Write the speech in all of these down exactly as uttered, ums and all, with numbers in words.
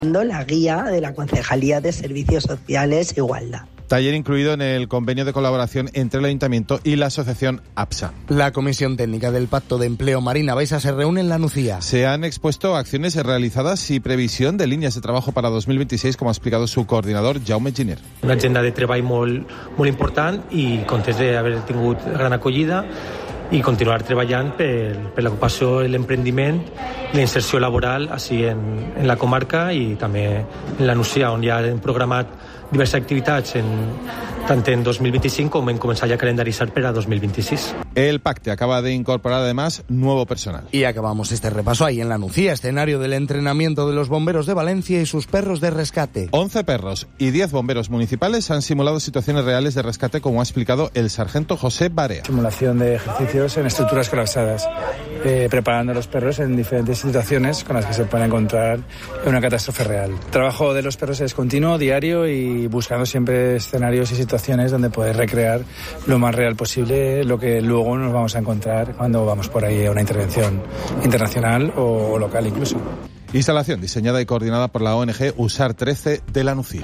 La guía de la Concejalía de Servicios Sociales e Igualdad. Taller incluido en el convenio de colaboración entre el Ayuntamiento y la asociación APSA. La Comisión Técnica del Pacto de Empleo Marina Baixa se reúne en la Nucía. Se han expuesto acciones realizadas y previsión de líneas de trabajo para dos mil veintiséis, como ha explicado su coordinador, Jaume Giner. Una agenda de treball molt, molt important i contents d'haver tingut gran acollida i continuar treballant per, per l'ocupació, l'emprendiment, la inserció laboral així en, en la comarca i també en la Nucía, on ja hem programat diverses activitats en, tant en dos mil veinticinc com en començar ja a calendaritzar per a dos mil veintiséis. El Pacte acaba de incorporar además nuevo personal. Y acabamos este repaso ahí en la Nucía, escenario del entrenamiento de los bomberos de Valencia y sus perros de rescate. once perros y diez bomberos municipales han simulado situaciones reales de rescate, como ha explicado el sargento José Barea. Simulación de ejercicios en estructuras colapsadas, eh, preparando a los perros en diferentes situaciones con las que se pueden encontrar en una catástrofe real. El trabajo de los perros es continuo, diario y buscando siempre escenarios y situaciones donde poder recrear lo más real posible lo que luego nos vamos a encontrar cuando vamos por ahí a una intervención internacional o local incluso. Instalación diseñada y coordinada por la O N G Usar trece de la Nucía.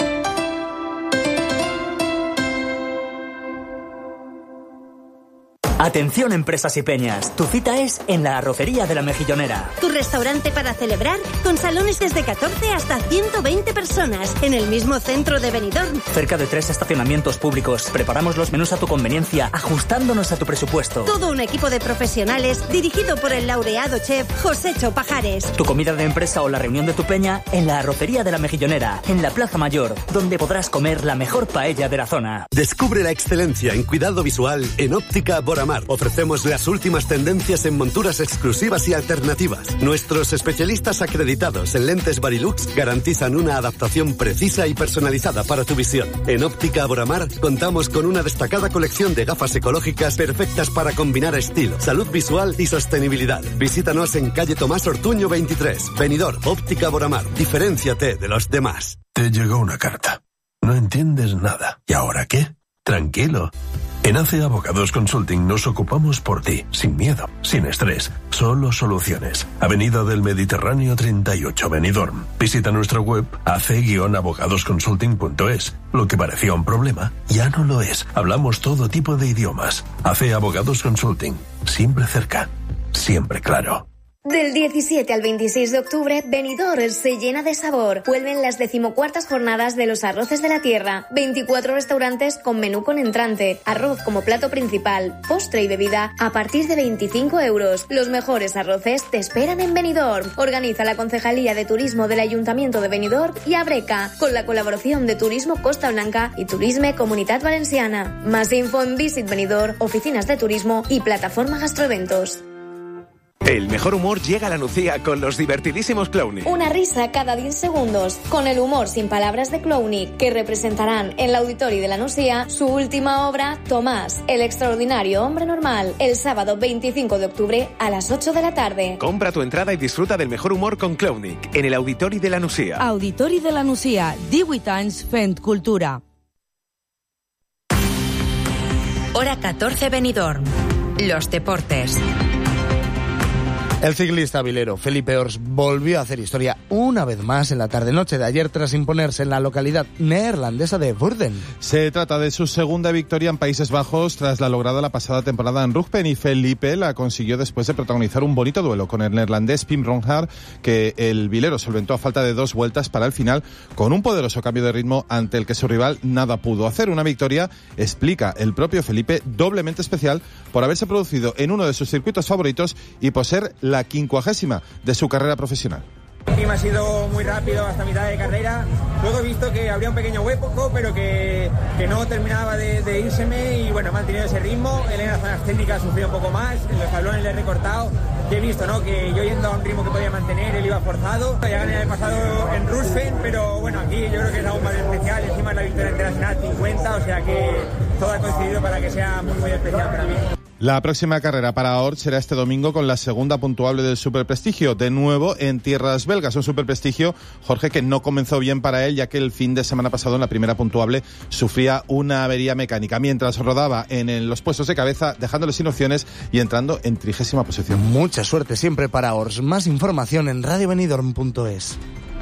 Atención empresas y peñas, tu cita es en la Arrocería de la Mejillonera. Tu restaurante para celebrar con salones desde catorce hasta ciento veinte personas en el mismo centro de Benidorm. Cerca de tres estacionamientos públicos, preparamos los menús a tu conveniencia, ajustándonos a tu presupuesto. Todo un equipo de profesionales dirigido por el laureado chef Josécho Pajares. Tu comida de empresa o la reunión de tu peña en la Arrocería de la Mejillonera, en la Plaza Mayor, donde podrás comer la mejor paella de la zona. Descubre la excelencia en cuidado visual en Óptica Boramar. Ofrecemos las últimas tendencias en monturas exclusivas y alternativas. Nuestros especialistas acreditados en lentes Varilux garantizan una adaptación precisa y personalizada para tu visión. En Óptica Boramar contamos con una destacada colección de gafas ecológicas perfectas para combinar estilo, salud visual y sostenibilidad. Visítanos en calle Tomás Ortuño veintitrés, Benidorm. Óptica Boramar. Diferénciate de los demás. Te llegó una carta. No entiendes nada. ¿Y ahora qué? Tranquilo. En A C E Abogados Consulting nos ocupamos por ti, sin miedo, sin estrés, solo soluciones. Avenida del Mediterráneo treinta y ocho, Benidorm. Visita nuestra web a c guion abogados consulting punto es. Lo que parecía un problema, ya no lo es. Hablamos todo tipo de idiomas. A C E Abogados Consulting. Siempre cerca, siempre claro. Del diecisiete al veintiséis de octubre, Benidorm se llena de sabor. Vuelven las decimocuartas jornadas de los arroces de la tierra. veinticuatro restaurantes con menú con entrante, arroz como plato principal, postre y bebida a partir de veinticinco euros. Los mejores arroces te esperan en Benidorm. Organiza la Concejalía de Turismo del Ayuntamiento de Benidorm y Abreca, con la colaboración de Turismo Costa Blanca y Turisme Comunitat Valenciana. Más info en Visit Benidorm, oficinas de turismo y plataforma Gastroeventos. El mejor humor llega a la Nucía con los divertidísimos Clowny. Una risa cada diez segundos, con el humor sin palabras de Clowny, que representarán en el Auditorio de la Nucía su última obra, Tomás, el extraordinario hombre normal, el sábado veinticinco de octubre a las ocho de la tarde. Compra tu entrada y disfruta del mejor humor con Clowny, en el Auditorio de la Nucía. Auditori de la Nucía, divuit anys fent cultura. Hora catorce Benidorm. Los deportes. El ciclista vilero Felipe Ors volvió a hacer historia una vez más en la tarde-noche de ayer tras imponerse en la localidad neerlandesa de Woerden. Se trata de su segunda victoria en Países Bajos tras la lograda la pasada temporada en Rugpen, y Felipe la consiguió después de protagonizar un bonito duelo con el neerlandés Pim Ronhaar, que el vilero solventó a falta de dos vueltas para el final con un poderoso cambio de ritmo ante el que su rival nada pudo hacer. Una victoria, explica el propio Felipe, doblemente especial por haberse producido en uno de sus circuitos favoritos y por ser la quincuagésima de su carrera profesional. El team ha sido muy rápido hasta mitad de carrera. Luego he visto que habría un pequeño hueco, pero que, que no terminaba de, de írseme, y bueno, he mantenido ese ritmo. Él en las zonas técnicas sufrió un poco más, en los tablones le he recortado. Y he visto, ¿no?, que yo yendo a un ritmo que podía mantener, él iba forzado. Ya gané el pasado en Rugpen, pero bueno, aquí yo creo que es aún más especial. Encima es la victoria internacional cincuenta, o sea que todo ha coincidido para que sea muy, muy especial para mí. La próxima carrera para Ort será este domingo con la segunda puntuable del Superprestigio, de nuevo en tierras belgas. Un Superprestigio, Jorge, que no comenzó bien para él, ya que el fin de semana pasado en la primera puntuable sufría una avería mecánica mientras rodaba en, en los puestos de cabeza, dejándole sin opciones y entrando en trigésima posición. Mucha suerte siempre para Ors. Más información en radio benidorm punto es.